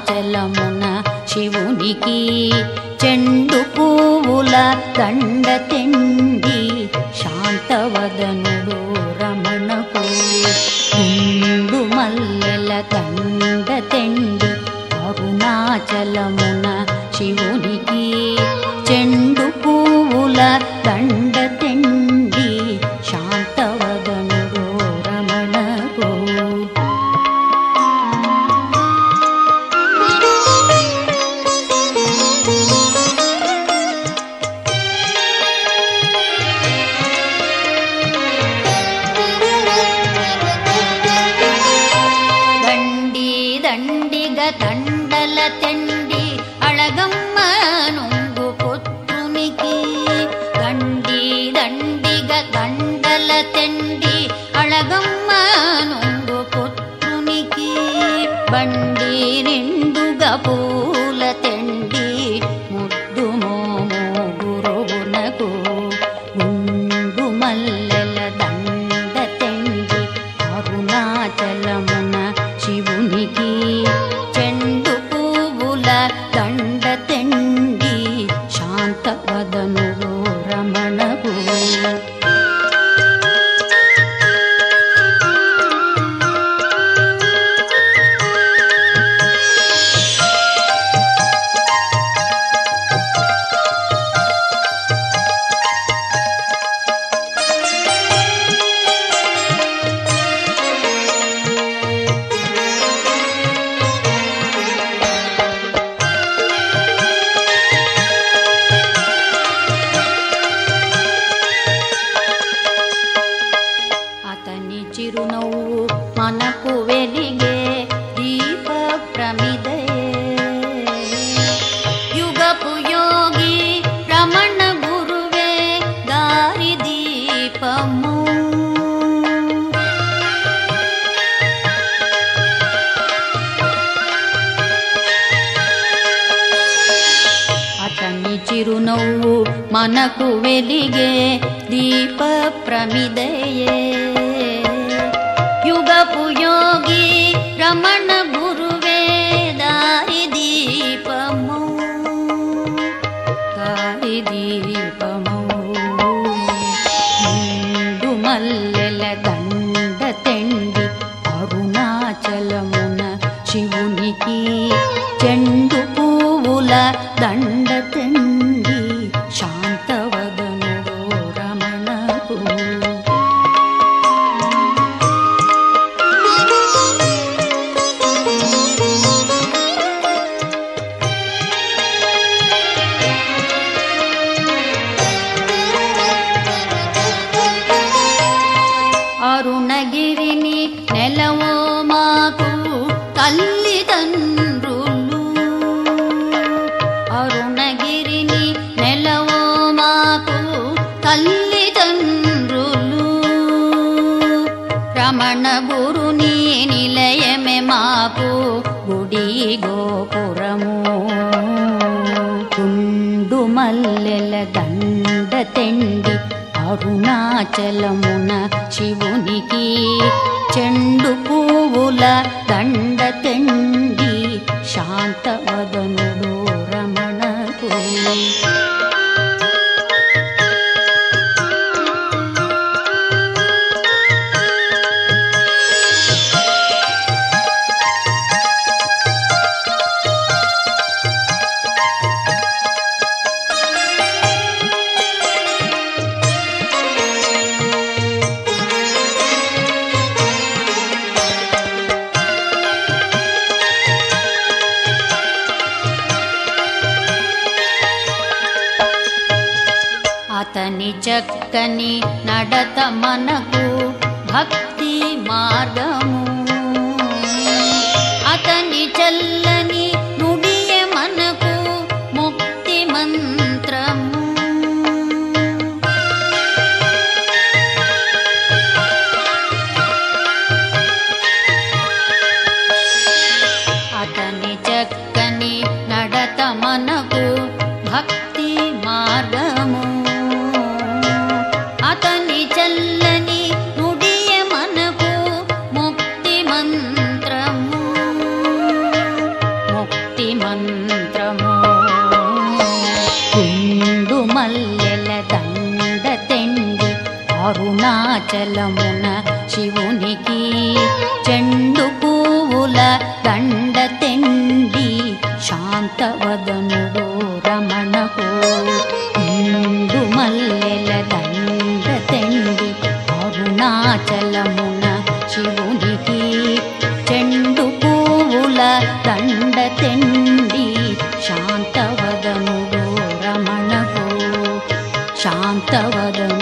అరుణాచలమున శివునికి చెండు పువ్వుల దండ తెండి శాంతవదనుడు రమణకు గుండు మల్లెల దండ తెండి అరుణాచలమున శివునికి చెండు పువ్వుల దండ తెండి శాంతవదనుడు రమణకు దండల తెండి అళగమ్మ నుంగు పుత్రునికి దండిగ దండల తెండి అళగమ్మ నుంగు పుత్రునికి బండి నిండుగా పూల తెండి ముద్దు మోము గురువునకు గుండు మల్లెల దండ తెండి అరుణాచలమున శివునికి దండ తెండి శాంతవదనుడు రమణకు చిరునవ్వు మనకు వెలిగే దీప ప్రమిదయే యుగపు యోగి రమణ గురువే దారి దీపము అతని చిరునవ్వు మనకు వెలిగే దీప ప్రమిదయే యుగపు యోగి రమణ గురువే దారి దీపము ముందు మల్లెల దండ తెండి అరుణాచలమున శివునికి చెండు పువ్వుల దండ తెండి శాంతవదనుడు రమణకు అరుణగిరిని నెలవో మాకు తల్లిదండ్రులు అరుణగిరిని నెలవో మాకు తల్లిదండ్రులు రమణ గురుని నిలయమే మాకు గుడి గోపురము గుండు మల్లెల దండ తెండి అరుణాచలమున శివునికి చెండు పువ్వుల దండ తెండి శాంతవదనుడు రమణకు అతని చక్కని నడత మనకు భక్తి మార్గము అతని చల్లని నుడియే మనకు ముక్తి మంత్రము అతని చక్కని నడత మనకు భక్తి మార్గము అతని చల్లని నుడియే మనకు ముక్తి మంత్రము ముక్తి మల్లెల దండ తెండి అరుణాచలమున శివునికి చెండు పువ్వుల దండ తెండి శాంతవదనుడు రమణకు నిండు మల్లెల దండ తెండి అరుణాచలమున శివునికి చెండు పువ్వుల దండ తెండి శాంతవదనుడు రమణకు శాంతవదనుడు